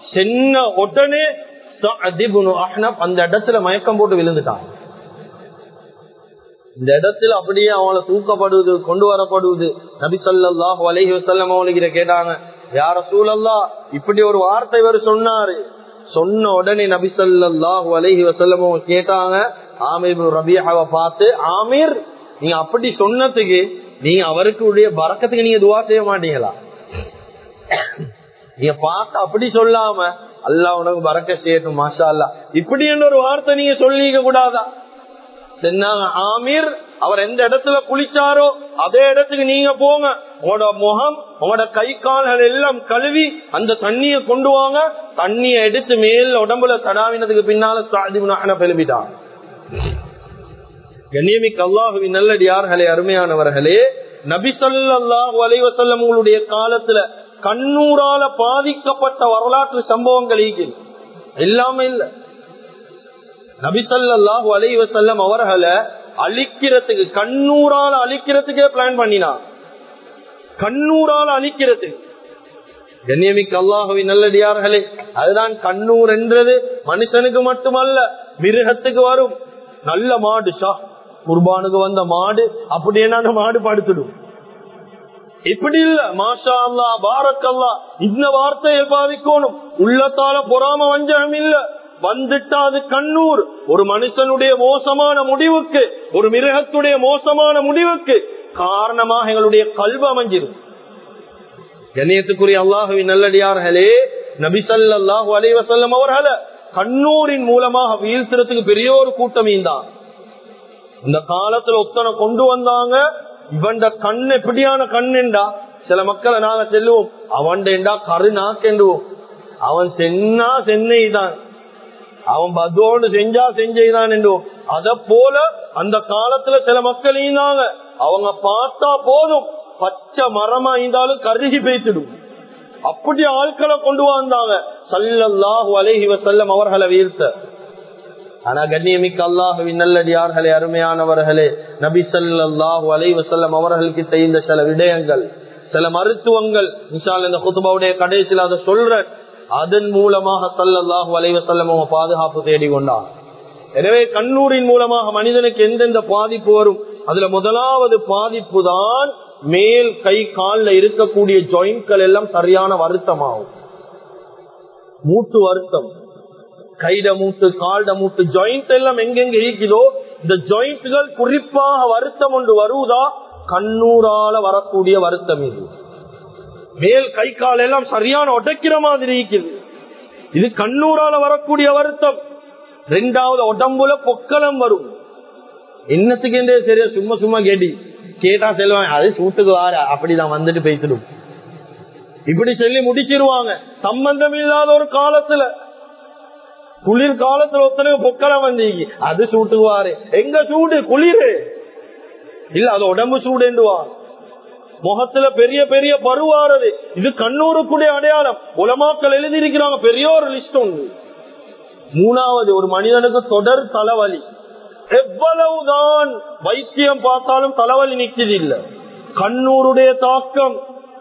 சென்ன உடனே அந்த இடத்துல மயக்கம் போட்டு விழுந்துட்டான். இந்த இடத்துல அப்படியே அவளை தூக்கப்படுவது, கொண்டு வரப்படுவது. நபி ஸல்லல்லாஹு அலைஹி வஸல்லம் அவங்ககிட்ட கேட்டாங்க, யா ரசூலல்லாஹ், இப்படி ஒரு வார்த்தை இவர் சொன்னாரு. சொன்ன உடனே நபி ஸல்லல்லாஹு அலைஹி வஸல்லம் அவங்க கேட்டாங்க, ஆமீர் இப்னு ரபீஹாவை பார்த்து, ஆமீர், நீங்க அப்படி சொன்னதுக்கு நீங்க அவருக்கு உடைய பரக்கத்துக்கு நீங்க துஆ செய்ய மாட்டீங்களா? நீங்க பார்த்து அப்படி சொல்லாம அல்லாஹ் உனக்கு பரக்க செய்யட்டும் மாஷா அல்லாஹ் இப்படி என்ன ஒரு வார்த்தை நீங்க சொல்லிக்க கூடாதா? ஆமீர், அவர் எந்த இடத்துல குளிச்சாரோ அதே இடத்துக்கு நீங்க போங்க, உங்களோட முகம் உங்களோட கை கால்கள் எல்லாம் கழுவி அந்த தண்ணிய கொண்டு வாங்க. தண்ணிய எடுத்து மேல் உடம்புல தடாவினதுக்கு பின்னால பெருமிட்டான். கண்ணியமிக்க அல்லாஹுவின் நல்லடியார்களே, அருமையானவர்களே, நபி ஸல்லல்லாஹு அலைஹி வஸல்லம் உங்களுடைய காலத்துல கண்ணூரால பாதிக்கப்பட்ட வரலாற்று சம்பவங்கள் எல்லாமே இல்ல. நபி ஸல்லல்லாஹு அலைஹி வஸல்லம் அவர்களை அழிக்கிறதுக்கு, கண்ணூரால அழிக்கிறதுக்கே பிளான் பண்ணினார். கண்ணூரால அழிக்கிறதுக்கு. கண்ணியமிக்க அல்லாஹுவின் நல்லடியார்களே, அதுதான் கண்ணூர் என்றது மனுஷனுக்கு மட்டுமல்ல, மிருகத்துக்கு வரும். நல்ல மாடு, ஷா குர்பானுக்கு வந்த மாடு அப்படியே மாடு படுத்துடும். இப்படி இல்ல, மாஷா அல்லாஹ் பாரக் அல்லாஹ், இந்த வார்த்தையை பாதிக்கணும். உள்ளத்தால பொறாம வஞ்சகம் இல்ல, வந்துட்டா அது கண்ணூர். ஒரு மனுஷனுடைய மோசமான முடிவுக்கு, ஒரு மிருகத்துடைய மோசமான முடிவுக்கு காரணமாக எங்களுடைய கல்வி அமைஞ்சிரும். கண்ணியத்துக்குரிய அல்லாஹுவின் நல்லடியார்களே, நபி ஸல்லல்லாஹு அலைஹி வஸல்லம் அவர்களை கண்ணூரின் மூலமாக வீழ்த்துறதுக்கு பெரிய ஒரு கூட்டம் தான். இந்த காலத்துல ஒத்தனை கொண்டு வந்தாங்க. இவன் கண் எப்படியான கண்ணா, சில மக்களை நாங்க செல்லுவோம், அவன்டா கருநாக்கெண்டுவோம். அவன் சென்னா சென்னை தான், அவன் பதோடு செஞ்சா செஞ்சைதான் என்றுவோம். அத போல அந்த காலத்துல சில மக்கள் இருந்தாங்க, அவங்க பார்த்தா போதும் பச்சை மரமா இருந்தாலும் கருகி பேசிடும். அப்படி ஆட்களை கொண்டு வந்தாங்க ஸல்லல்லாஹு அலைஹி வஸல்லம் அவர்களை வீழ்த்த. ஆனா கண்ணியமிக்க அல்லாஹுவின் நல்லடியார்களே, அருமையானவர்களே, நபி ஸல்லல்லாஹு அலைஹி வஸல்லம் அவர்களுக்கு தெரிந்த சில விடயங்கள், சில மருத்துவங்கள், இன்ஷா அல்லாஹ் இந்த குத்பாவுடைய கடைசியில் அதை சொல்றேன். அதன் மூலமாக ஸல்லல்லாஹு அலைஹி வஸல்லம் அவங்க பாதுகாப்பு தேடிக்கொண்டார். எனவே கண்ணூரின் மூலமாக மனிதனுக்கு எந்தெந்த பாதிப்பு வரும், அதுல முதலாவது பாதிப்பு தான் மேல் கை காலில் இருக்கக்கூடிய ஜாயிண்ட்கள் எல்லாம் சரியான வருத்தமாகும். மூட்டு வருத்தம், கைட மூட்டு, கால்ட மூட்டு, ஜாயிண்ட் எல்லாம் எங்கெங்க இருக்குதோ இந்த ஜாயிண்ட்கள் குறிப்பாக வருத்தம் ஒன்று வருவதா, கண்ணூரால வரக்கூடிய வருத்தம். இது மேல் கை கால் எல்லாம் சரியான உடைக்கிற மாதிரி இருக்குது, இது கண்ணூரால வரக்கூடிய வருத்தம். ரெண்டாவது உடம்புல பொக்களம் வரும். என்னத்துக்கு என்றே சரியா சும்மா சும்மா கேட்டி கேட்டா செல்வாங்க, அது சூட்டுக்கு வார அப்படிதான் வந்துட்டு பேசிடும், இப்படி சொல்லி முடிச்சிருவாங்க. சம்பந்தம் இல்லாத ஒரு காலத்துல, குளிர் காலத்துல ஒருத்தனுக்கு பொக்களம் வந்தீங்க, அது சூட்டுக்கு வாரு. எங்க சூடு? குளிர் இல்ல, அது உடம்பு சூடு என்றுவா. முகத்துல பெரிய பெரிய பருவாறது, இது கண்ணூருக்குடைய அடையாளம். உலமாக்கள் எழுதியிருக்கிறாங்க, பெரிய ஒரு லிஸ்ட் உண்டு. மூணாவது, ஒரு மனிதனுக்கு தொடர் தலைவலி. எவ்வளவுதான் வைத்தியம் பார்த்தாலும் தலைவலி நிற்கிறது இல்ல, கண்ணூருடைய தாக்கம்.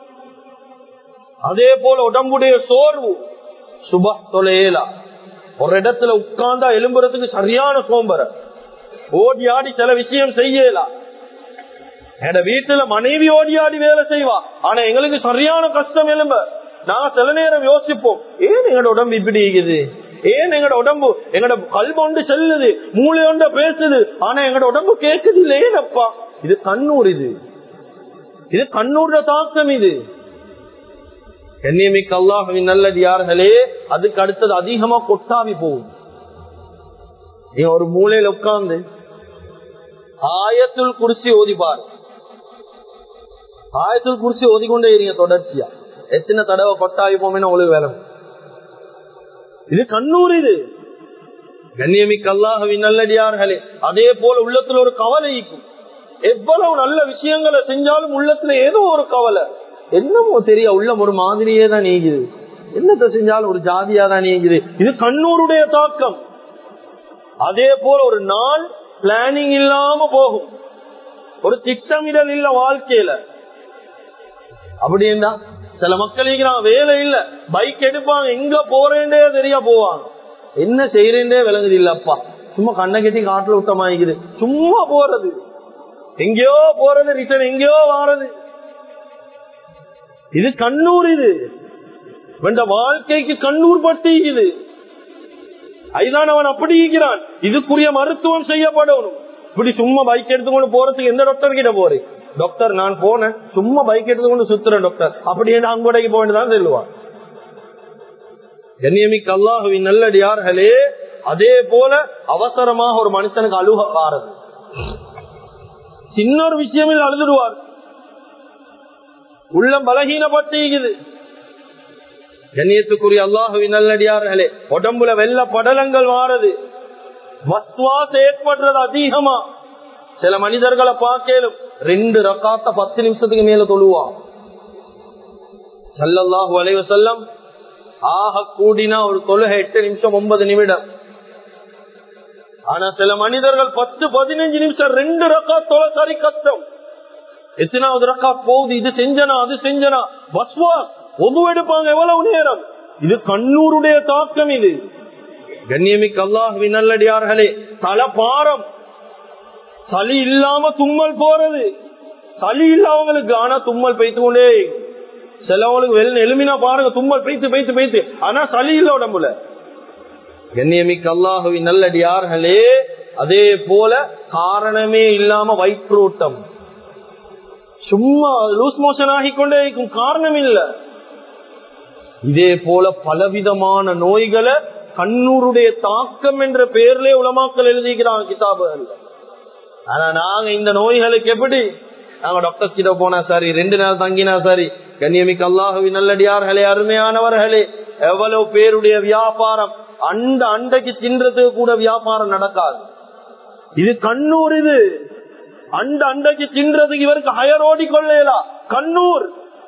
அதே போல உடம்புடைய சோர்வு, சுப தொலையலா, ஒரு இடத்துல உட்கார்ந்தா எலும்புறதுக்கு சரியான சோம்பர, ஓடி ஆடி சில விஷயம் செய்யலாம். என் வீட்டுல மனைவி ஓடி ஆடி வேலை செய்வா, ஆனா எங்களுக்கு சரியான கஷ்டம் எலும்ப. நாங்க சில நேரம் யோசிப்போம், ஏன் எங்களோட உடம்பு இப்படி இருக்குது, ஏன் எங்களோட உடம்பு, எங்களோட கல்வி ஒன்று செல்லுது, மூளை ஒன்று பேசுது, ஆனா எங்களோட உடம்பு கேட்குது இல்லை. ஏனப்பா? இது கண்ணூர், இது இது கண்ணூர்ல தாக்கம். இது கண்ணியமிக்க அல்லாஹ்வின் நல்லடியார்களே, அதுக்கு அடுத்தது அதிகமா கொட்டாவி போகும். நீ ஒரு மூலையில உட்கார்ந்து ஆயத்துல் குர்சி ஓதிப்பாரு, ஆயத்துல் குர்சி ஓதிக்கொண்டே இருங்க தொடர்ச்சியா. எத்தனை தடவை கொட்டாவி போமே உங்களுக்கு வேலை. இது கண்ணூர். இது கண்ணியமிக்க அல்லாஹ்வின் நல்லடியார்களே, அதே போல உள்ளத்துல ஒரு கவலை இருக்கும். எவ்வளவு நல்ல விஷயங்களை செஞ்சாலும் உள்ளத்துல ஏதோ ஒரு கவலை, என்னமோ தெரிய உள்ளம் ஒரு மாதிரியே தான் நீங்குது, என்னத்தை செஞ்சாலும் ஒரு ஜாதியா தான் நீங்குது. இது கண்ணூருடைய தாக்கம். அதே போல ஒரு நாள் பிளானிங் இல்லாம போகும், ஒரு திட்டமிடல் இல்ல வாழ்க்கையில. அப்படின்னா சில மக்களுக்கு நான் வேலை இல்ல, பைக் எடுப்பாங்க, எங்க போறேன்டே தெரியா போவாங்க, என்ன செய்யறேன்டே விளங்குது இல்லப்பா, சும்மா கண்ணை கட்டி காட்டுல விட்டமாயிக்குது, சும்மா போறது, எங்கேயோ போறது, ரிட்டர்ன் எங்கேயோ வாரது. இது கண்ணூர், இது வேண்ட வாழ்க்கைக்கு கண்ணூர் பட்டிக்குது. அதுதான் அவன் அப்படி இருக்கிறான். இதுக்குரிய மருத்துவம் செய்யப்படணும். இப்படி சும்மா பைக் எடுத்துக்கொண்டு போறதுக்கு எந்த டாக்டர் கிட்ட போறேன், டாக்டர் நான் போனேன் சும்மா பைக் எடுத்துக்கொண்டு சுத்துறேன் டாக்டர், அப்படியே அங்கோடைக்கு போவேண்டுதான் சொல்லுவான். கண்ணியமிக்க அல்லாஹுவின் நல்லடியார்களே, அதே போல அவசரமாக ஒரு மனுஷனுக்கு அழுக வாரது, சின்ன ஒரு விஷயமில் அழுதுடுவார், உள்ளம் பலகீனப்பட்டிருக்குது. கண்ணியத்துக்குரிய அல்லாஹுவின் நல்லடியார்களே, உடம்புல வெள்ள படலங்கள் வாரது, வஸ்வாஸ் ஏற்படுறது அதிகமா. சில மனிதர்களை பார்க்கலும் ரெண்டு ரக்காத்த பத்து நிமிஷத்துக்கு மேல தொழுவா. ஸல்லல்லாஹு அலைஹி வஸல்லம் ஆக கூடினா ஒரு தொழுகை எட்டு நிமிஷம் ஒன்பது நிமிடம். ஆனா சில மனிதர்கள் பத்து பதினஞ்சு நிமிஷம் ரெண்டு ரக்காத் தொழ சரி கஷ்டம். எத்தனாவது ரக்காத் போகுது, இது செஞ்சனா அது செஞ்சனா, வஸ்வாஸ் ஒது எடுப்பாங்க எவ்வளவு நேரம். இது கண்ணூருடைய தாக்கம். இது கண்ணியமிக்க அல்லாஹ்வின் நல்லடியார்களே, தலபாரம், சளி இல்லாம தும்மல் போறது, சளி இல்லாமங்களுக்கு ஆனா தும்மல் பெய்த்து கொண்டே. சிலவங்களுக்கு வெள்ள எலுமினா பாருங்க, தும்மல் பெய்த்து பெய்த்து பெய்த்து, ஆனா சளி இல்ல உடம்புல. கண்ணியமிக்க அல்லாஹ்வின் நல்லடியார்களே, அதே போல காரணமே இல்லாம வயிற்றோட்டம், சும்மா லூஸ் மோஷன் ஆகிக்கொண்டே இருக்கும், காரணம் இல்ல. இதே போல பலவிதமான நோய்களை கண்ணூருடைய தாக்கம் என்ற பெயர்லே உலமாக்கள் எழுதிக்கிறாங்க கிதாபுகள். ஆனா நாங்க இந்த நோய்களுக்கு எப்படி, நாங்க டாக்டர் கிட்ட போனா சரி, ரெண்டு நாள் தங்கினா சரி. கண்ணியமிக்க அல்லாஹுவின் நல்லடியார்களே, அருமையானவர்களே, எவ்வளவு பேருடைய வியாபாரம், அந்த அண்டைக்கு தின்றதுக்கு கூட வியாபாரம் நடக்காது. இது கண்ணூர். இது அந்த அண்டைக்கு தின்றதுக்கு இவருக்கு ஹயர் ஓடி கொள்ளலாம். கண்ணூர்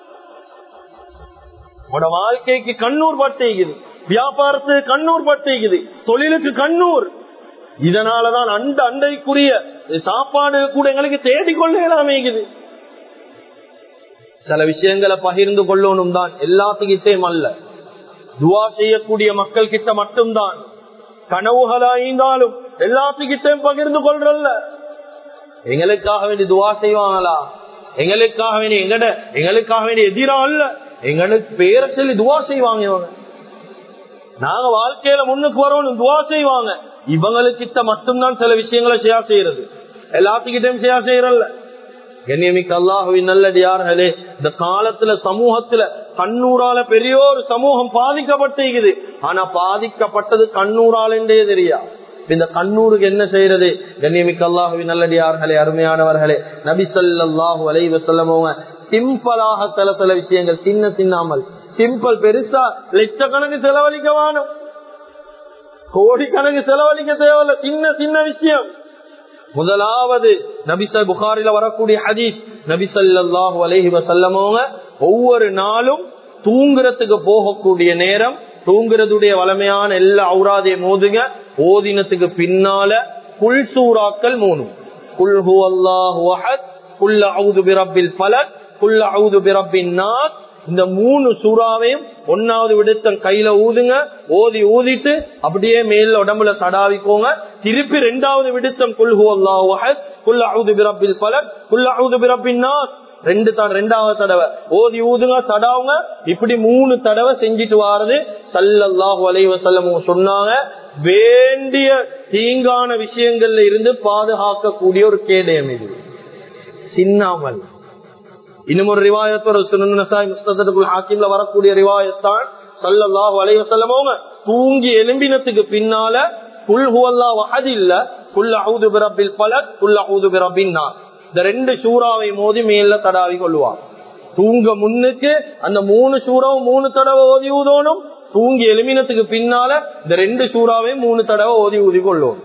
வாழ்க்கைக்கு கண்ணூர் பட்டிக்குது, வியாபாரத்துக்கு கண்ணூர் பட்டிக்குது, தொழிலுக்கு கண்ணூர். இதனாலதான் அந்த அண்டைக்குரிய சாப்பாடு கூட எங்களுக்கு தேடிக்கொள்ளலாமே. சில விஷயங்களை பகிர்ந்து கொள்ளணும் தான், எல்லாத்துக்கிட்டையும் அல்ல. துவா செய்யக்கூடிய மக்கள் கிட்ட மட்டும்தான். கனவுகளாயிருந்தாலும் எல்லாத்துக்கிட்டையும் பகிர்ந்து கொள்றல்ல. எங்களுக்காக வேண்டி துவா செய்வாங்களா, எங்களுக்காக வேண்டி எங்கட எங்களுக்காக வேண்டி எதிரா அல்ல, எங்களுக்கு பேரை சொல்லி துவா செய்வாங்க. நாங்க வாழ்க்கையில முன்னுக்கு வரணும், துவா செய்வாங்க. இவங்களுக்கிட்ட மட்டும்தான் சில விஷயங்களை ஷேர் செய்யறது, எல்லாத்துக்கிட்டையும் ஷேர் செய்யறல்ல. கண்ணியமிக்க அல்லாஹ்வின் நல்லடியார்களே, இந்த காலத்துல சமூகத்துல கண்ணூரால பெரிய ஒரு சமூகம் பாதிக்கப்பட்டிருக்குது. ஆனா பாதிக்கப்பட்டது கண்ணூரால் என்றே தெரியா. இந்த கண்ணூருக்கு என்ன செய்யறது? கண்ணியமிக்க அல்லாஹ்வின் நல்லடியார்களே, அருமையானவர்களே, நபி ஸல்லல்லாஹு அலைஹி வஸல்லம் சிம்பிளாக சில சில விஷயங்கள், சின்ன சின்னாமல் சிம்பிள், பெருசா லட்சக்கணக்கு செலவழிக்க வேணும், கோடிக்கணக்கு செலவழிக்க தேவையில்ல, சின்ன சின்ன விஷயம். முதலாவது நபி புகாரில வரக்கூடிய ஹதீஸ், நபி ஸல்லல்லாஹு அலைஹி வஸல்லம் ஒவ்வொரு நாளும் தூங்குறதுக்கு போகக்கூடிய நேரம், தூங்குறதுடைய வளமையான எல்லா ஔராதையும் ஓதுங்க. ஓதினத்துக்கு பின்னால குல் சூறாக்கள் மூணு, குல் ஹுவல்லாஹு அஹத், குல் அஊது பிரப்பில் ஃபலக், குல் அஊது பிரப்பின் நாஸ். இந்த மூணு சூறாவையும் ஒன்னாவது விடுத்தம் கையில ஊதுங்க. ஓதி ஊதிட்டு அப்படியே மேல உடம்புல தடாவிக்கோங்க. திருப்பி ரெண்டாவது விடுத்தம் குல் ஹுவல்லாஹு அஹத், குல் அஊது பிரப்பில் ஃபலக், குல் அஊது பிரப்பின் நாஸ், ரெண்டு ரெண்டாவது தடவை ஓதி ஊதுங்க, தடாவுங்க. இப்படி மூணு தடவை செஞ்சிட்டு வாரது ஸல்லல்லாஹு அலைஹி வஸல்லம் சொன்னாங்க. வேண்டிய தீங்கான விஷயங்கள்ல இருந்து பாதுகாக்கக்கூடிய ஒரு கேடயம் இது, சின்னாமல். இன்னும் ஒரு ரிவாயத்தோட சுனன் நசாய் முஸ்தத்ரகுல் ஹாக்கிம்ல வரக்கூடிய ரிவாயத்தான், ஸல்லல்லாஹு அலைஹி வஸல்லம் தூங்கி எலும்பினத்துக்கு பின்னால குல் ஹுவல்லாஹு அஹத் இல்ல, குல் அஊது பிரப்பில் ஃபலக், குல் அஊது பிரப்பின் நாஸ், இந்த ரெண்டு சூறாவை மோதி மேல தடாவி கொள்வார். தூங்க முன்னுக்கு அந்த மூணு சூறாவும் மூணு தடவை ஓதி ஊதணும். தூங்கி எலுமினத்துக்கு பின்னால இந்த ரெண்டு சூறாவையும் மூணு தடவை ஓதி ஊதி கொள்ளும்.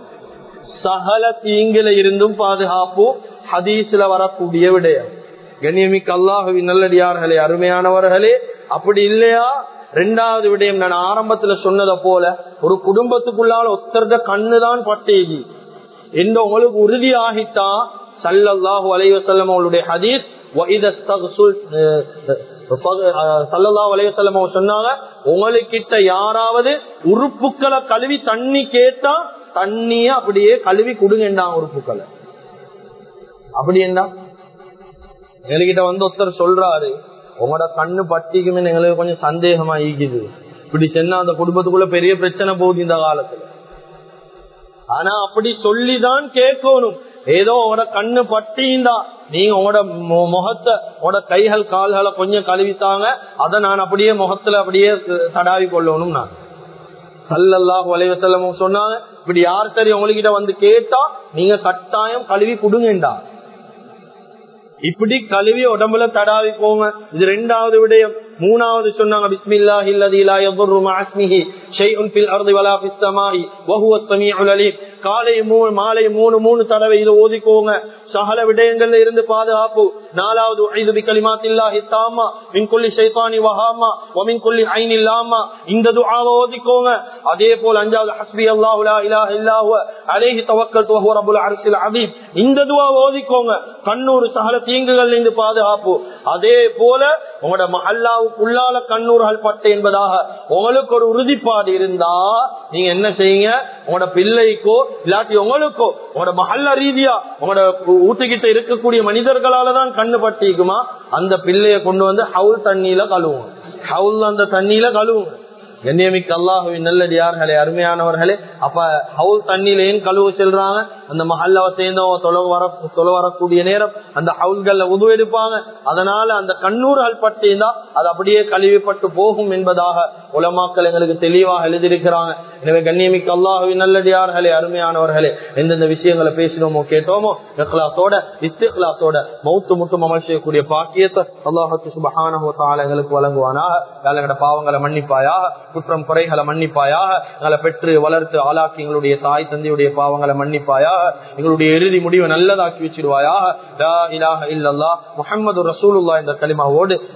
சகல தீங்கில இருந்தும் பாதுகாப்பு ஹதீஸ்ல வரக்கூடிய விடயம். கண்ணியமிக்க அல்லாஹ்வின் நல்லடியார்களே, அருமையானவர்களே, அப்படி இல்லையா? ரெண்டாவது விடயம், நான் ஆரம்பத்துல சொன்னதை போல ஒரு குடும்பத்துக்குள்ளால ஒத்தர்த கண்ணுதான் பட்டேகி என்ற உங்களுக்கு உறுதி ஆகிட்டா, ஸல்லல்லாஹு அலைஹி வஸல்லம் அவருடைய ஹதீஸ், ஸல்லல்லாஹு அலைஹி வஸல்லம் சொன்னாங்க, உங்களுக்கிட்ட யாராவது உறுப்புக்களை கழுவி தண்ணி கேட்டா தண்ணிய அப்படியே கழுவி கொடுங்கண்டாங்க. உறுப்புக்களை அப்படி என்ன எங்ககிட்ட வந்து ஒருத்தர் சொல்றாரு, உங்களோட கண்ணு பட்டிக்குமே எங்களுக்கு கொஞ்சம் சந்தேகமா ஈக்குது, இப்படி சொன்னா அந்த குடும்பத்துக்குள்ள பெரிய பிரச்சனை போகுது இந்த காலத்துல. ஆனா அப்படி சொல்லிதான் கேட்கணும். ஏதோ உங்களோட கண்ணு பட்டிந்தா நீங்க உங்களோட முகத்தை உங்களோட கைகள் கால்களை கொஞ்சம் கழுவித்தாங்க, அதை நான் அப்படியே முகத்துல அப்படியே தடாவி கொள்ளணும். நான் ஸல்லல்லாஹு அலைஹி வஸல்லம் சொன்னாங்க, இப்படி யார் சரி உங்ககிட்ட வந்து கேட்டா நீங்க கட்டாயம் கழுவி கொடுங்கண்டா. இப்படி கழுவி உடம்புல தடாவி போங்க. இது ரெண்டாவது விடயம். மூணாவது சொன்னாங்க, பிஸ்மில்லாஹி அல்லதி லா யதுர்ரு மஅ இஸ்மிஹி ஷைஉன் ஃபில் அர்தி வலா ஃபிஸ் ஸமாஇ வஹுவ ஸமீஉல் அலீம். காலை மூணு மாலை மூணு மூணு தடவை இதை ஓதிக்கோங்க, சகல விடயங்கள்ல இருந்து பாதுகாப்பு. நாலாவது, உஇது பிகலிமாத்தில்லாஹி தாம்மா மின் குல்லி ஷைத்தானி வஹாமா வ மின் குல்லி ஐனில் லாமா. இந்த துஆவை ஓதிக்கோங்க. அதே போல அஞ்சாவது, ஹஸ்பி அல்லாஹு லா இலாஹ இல்லா ஹுவ அலைஹி தவக்கல்து வஹுவ ரப்புல் அர்ஷில் அதீம். இந்த துஆவை ஓதிக்கோங்க. கண்ணூர் சகல தீங்குகள் இருந்து பாதுகாப்பு. அதே போல உங்களோட மஹல்லாவுக்குள்ளால கண்ணூர்கள் பட்டு என்பதாக உங்களுக்கு ஒரு உறுதிப்பாடு இருந்தா நீங்க என்ன செய்யுங்க, உங்களோட பிள்ளைக்கோ இல்லாட்டி உங்களுக்கோ உங்களோட மஹல்லா ரீதியா உங்களோட ஊட்டிக்கிட்ட இருக்கக்கூடிய மனிதர்களாலதான் கண்ணு பட்டிக்குமா, அந்த பிள்ளைய கொண்டு வந்து ஹவுல் தண்ணியில கழுவும். ஹவுல் அந்த தண்ணியில கழுவும். கண்ணியமிக்க அல்லாஹுவின் நல்லடியார்களே, அருமையானவர்களே, அப்ப ஹவுல் தண்ணியில ஏன் கழுவு செல்றாங்க? அந்த மஹல்லாவை சேர்ந்தவங்க தொலை வர தொலை வரக்கூடிய நேரம் அந்த ஹவுல்கள்ல உது எடுப்பாங்க. அதனால அந்த கண்ணூர்கள் பட்டிருந்தா அது அப்படியே கழுவிப்பட்டு போகும் என்பதாக உலமாக்கள் எங்களுக்கு தெளிவாக எழுதியிருக்கிறாங்க. எனவே கண்ணியமிக்க அல்லாஹுவின் நல்லடியார்களே, அருமையானவர்களே, எந்தெந்த விஷயங்களை பேசினோமோ கேட்டோமோ இக்லாஸோட இஸ்திக்லாஸோட மௌத்து முட்டும் அமல் செய்யக்கூடிய பாக்கியத்தை அல்லாஹ் சுப்ஹானஹு வ தஆலா எங்களுக்கு வழங்குவானாக. எங்களோட பாவங்களை மன்னிப்பாயாக, குற்றம் குறைகளை மன்னிப்பாயாக, எங்களை பெற்று வளர்த்து ஆளாக்கி எங்களுடைய தாய் தந்தையுடைய பாவங்களை மன்னிப்பாயாக, எங்களுடைய இறுதி முடிவை நல்லதாக்கி வச்சிருவாயாக. லா இலாஹ இல்லல்லாஹ் முஹம்மது ரசூலுல்லாஹ் என்ற கலிமாவோடு